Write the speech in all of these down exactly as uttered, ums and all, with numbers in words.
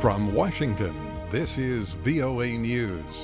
From Washington, this is V O A News.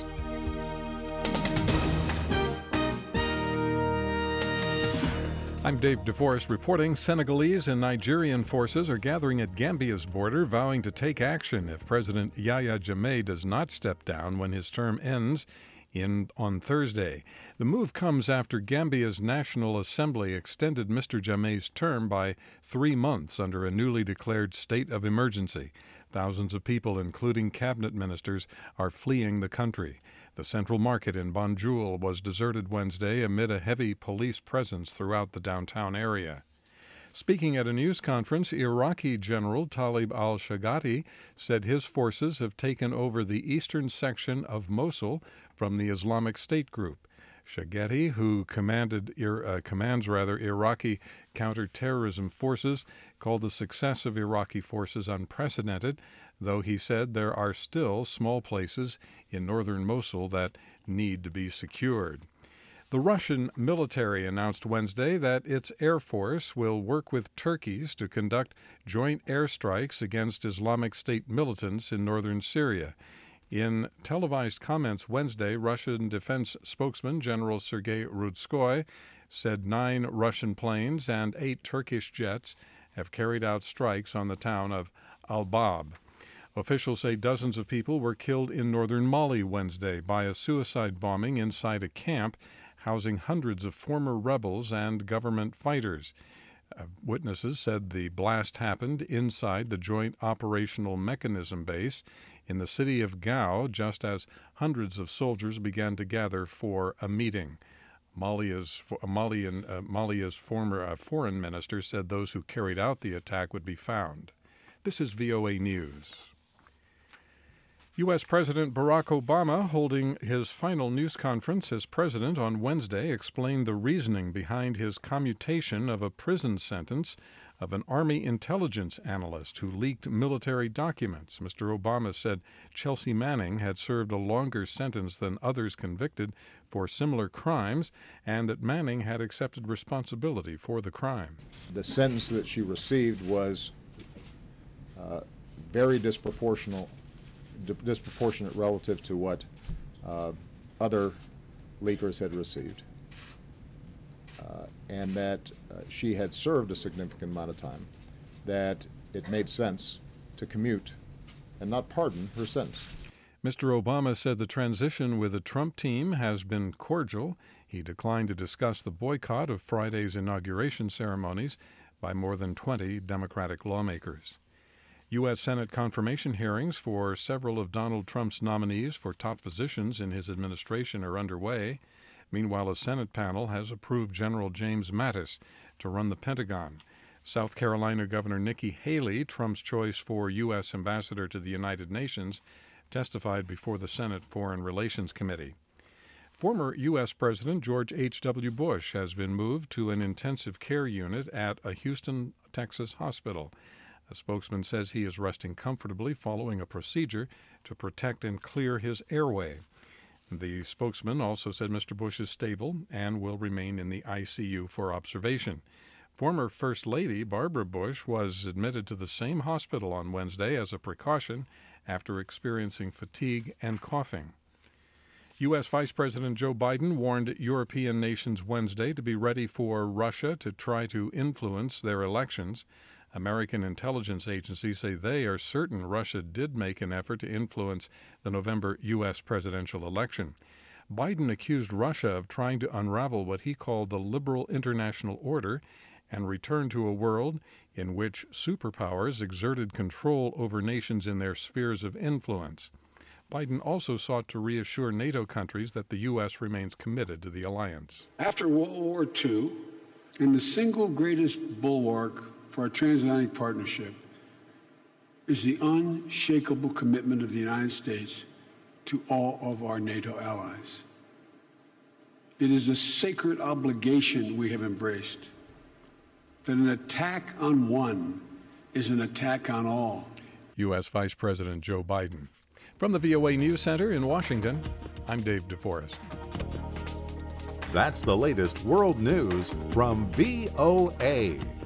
I'm Dave DeForest reporting. Senegalese and Nigerian forces are gathering at Gambia's border, vowing to take action if President Yahya Jammeh does not step down when his term ends in on Thursday. The move comes after Gambia's National Assembly extended Mister Jammeh's term by three months under a newly declared state of emergency. Thousands of people, including cabinet ministers, are fleeing the country. The central market in Banjul was deserted Wednesday amid a heavy police presence throughout the downtown area. Speaking at a news conference, Iraqi General Talib al-Shaghati said his forces have taken over the eastern section of Mosul from the Islamic State group. Shaghati, who commanded uh, commands rather Iraqi counterterrorism forces, called the success of Iraqi forces unprecedented, though he said there are still small places in northern Mosul that need to be secured. The Russian military announced Wednesday that its air force will work with Turkey's to conduct joint airstrikes against Islamic State militants in northern Syria. In televised comments Wednesday, Russian defense spokesman General Sergei Rudskoy said nine Russian planes and eight Turkish jets have carried out strikes on the town of Al-Bab. Officials say dozens of people were killed in northern Mali Wednesday by a suicide bombing inside a camp housing hundreds of former rebels and government fighters. Uh, witnesses said the blast happened inside the Joint Operational Mechanism base in the city of Gao just as hundreds of soldiers began to gather for a meeting. Malia's, Malian, uh, Malia's former uh, foreign minister said those who carried out the attack would be found. This is V O A News. U S. President Barack Obama, holding his final news conference as president on Wednesday, explained the reasoning behind his commutation of a prison sentence of an Army intelligence analyst who leaked military documents. Mister Obama said Chelsea Manning had served a longer sentence than others convicted for similar crimes, and that Manning had accepted responsibility for the crime. The sentence that she received was uh, very disproportional. disproportionate relative to what uh, other leakers had received, uh, and that uh, she had served a significant amount of time, that it made sense to commute and not pardon her sentence. Mister Obama said the transition with the Trump team has been cordial. He declined to discuss the boycott of Friday's inauguration ceremonies by more than twenty Democratic lawmakers. U S. Senate confirmation hearings for several of Donald Trump's nominees for top positions in his administration are underway. Meanwhile, a Senate panel has approved General James Mattis to run the Pentagon. South Carolina Governor Nikki Haley, Trump's choice for U S ambassador to the United Nations, testified before the Senate Foreign Relations Committee. Former U S. President George H W. Bush has been moved to an intensive care unit at a Houston, Texas hospital. A spokesman says he is resting comfortably following a procedure to protect and clear his airway. The spokesman also said Mister Bush is stable and will remain in the I C U for observation. Former First Lady Barbara Bush was admitted to the same hospital on Wednesday as a precaution after experiencing fatigue and coughing. U S. Vice President Joe Biden warned European nations Wednesday to be ready for Russia to try to influence their elections. American intelligence agencies say they are certain Russia did make an effort to influence the November U S presidential election. Biden accused Russia of trying to unravel what he called the liberal international order and return to a world in which superpowers exerted control over nations in their spheres of influence. Biden also sought to reassure NATO countries that the U S remains committed to the alliance. After World War Two, and the single greatest bulwark for our transatlantic partnership is the unshakable commitment of the United States to all of our NATO allies. It is a sacred obligation we have embraced, that an attack on one is an attack on all. U S. Vice President Joe Biden. From the V O A News Center in Washington, I'm Dave DeForest. That's the latest world news from V O A.